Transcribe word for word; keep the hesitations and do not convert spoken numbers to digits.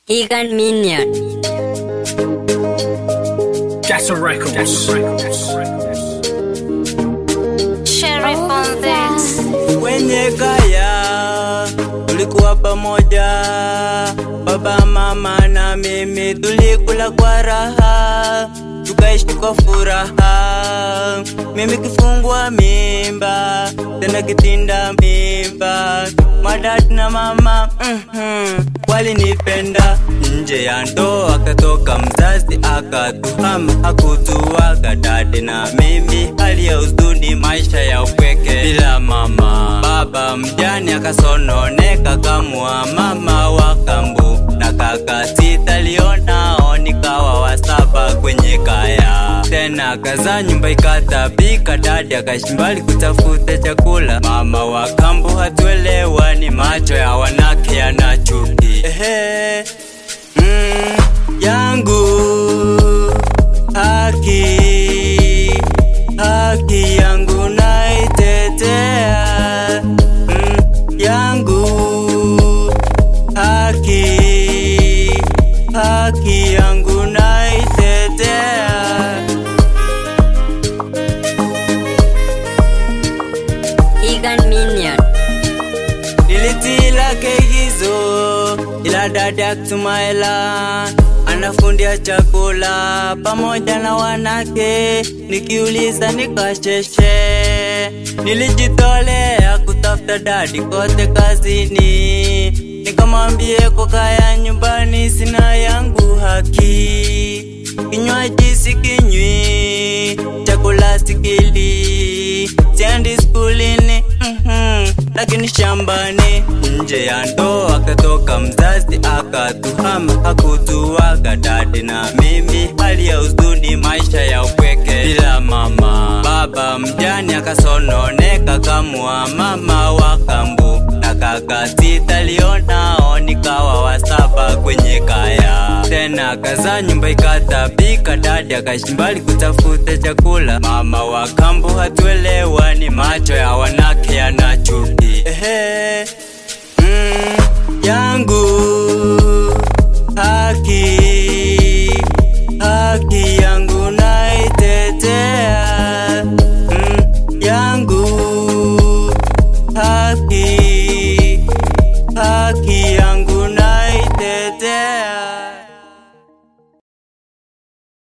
Egan Minion. Jassa Records. Sheriff on this. Kwenye kaya tulikuwa pamoja, baba mama na mimi, tulikula kwa raha, tukaishi kwa furaha. Mimi kifungua mimba, tena kitinda mimba, madad na mama mhm walinipenda. Nje ya ndoa akatoka mzazi akatuhama, hakutuaga dadi na mimi, hali ya huzuni, maisha ya upweke bila mama. Baba mjane akasononeka kamwa mama wa kambu, na kaka sita lionao nikawa wasaba kwenye kaya. Tena kaza nyumba ikatabika, dadi akashimbali kutafuta chakula. Mama wa kambu hatuelewa, ni macho ya wanake yanachuki. Ehe, mm, yangu haki, haki yangu naitetea. Mm, yangu haki, haki yangu naitetea. Egan Minion. Nilitila kegizo ila dada kutumaela, anafundia chakula pamoja na wanake, nikiuliza nikasheshe. Nilijitolea kutafuta dadi kote kazini, nikamwambie kwa kaya nyumbani sina yangu haki. Kinywaji sikinywi, chakula sikili, siendi skulini mhm lakini shambani. Nje ya ndoa akatoka mzazi akatuhama, hakutuaga dadi na mimi, hali ya huzuni, maisha ya upweke bila mama. Baba mjane akasononeka kamwa mama wa kambu, na kaka sita lionao nikawa wasaba kwenye kaya. Tena kaza nyumba ikatabika, dadi akashimbali kutafuta chakula. Mama wa kambu hatuelewa, ni macho ya